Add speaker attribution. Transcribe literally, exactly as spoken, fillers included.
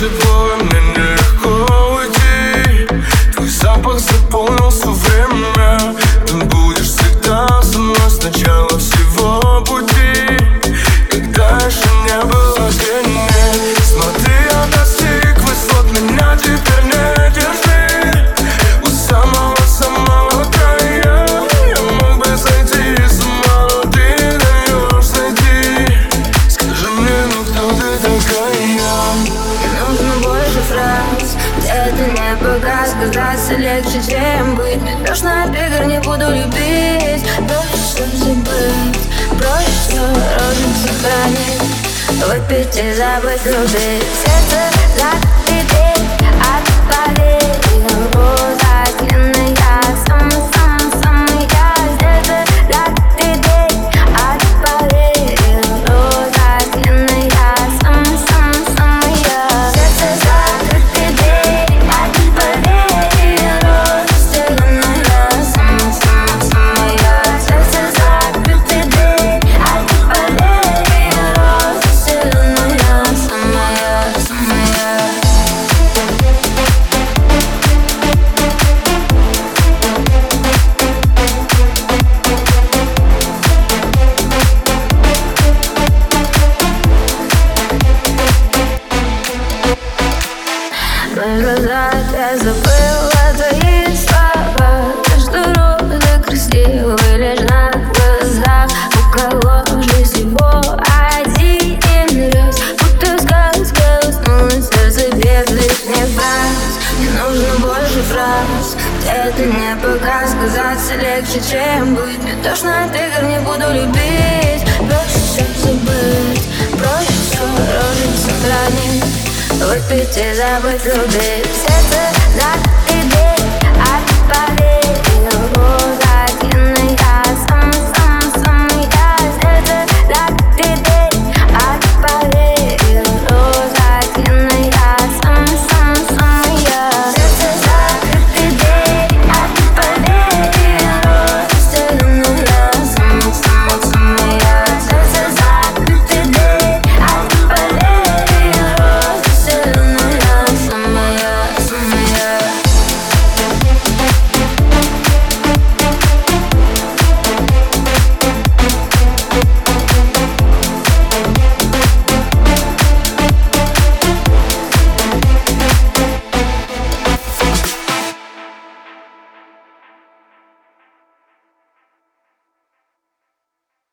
Speaker 1: тепло, и мне нелегко уйти. Твой запах заполнил все время. Ты будешь всегда со мной с начала всего пути, когда еще не было границ. Смотри, я достиг высот, меня теперь не держи. У самого-самого края я мог бы сойти с ума, но ты не даешь сойти. Скажи мне, ну кто ты такая?
Speaker 2: Мне нужно больше фраз, где это не показ. Казаться легче, чем быть. Мне тошно от игр, не буду любить. Проще все забыть, проще все розы сохранить. Выпить и забыть, любить. Сердце закрытый дверь, отпали роза длинная, самая-самая-самая. Сердце закрытый дверь, отпали роза длинная, самая-самая-самая. Сердце закрытый дверь, отпали роза длинная, самая-самая-самая. Сердце закрытый дверь, отпали роза длинная, самая-самая. В глазах я забыла твои слова. То, что розы красивые лишь на глазах. У кого в жизни всего один раз, будто сказка уснула, сердце без лишних фраз. Мне нужно больше фраз, где это не показ. Казаться легче, чем быть. Мне тошно от игр, не буду любить. Проще все забыть, проще все розы сохранить. Выпить и забыть, любить. Сердце закрыто.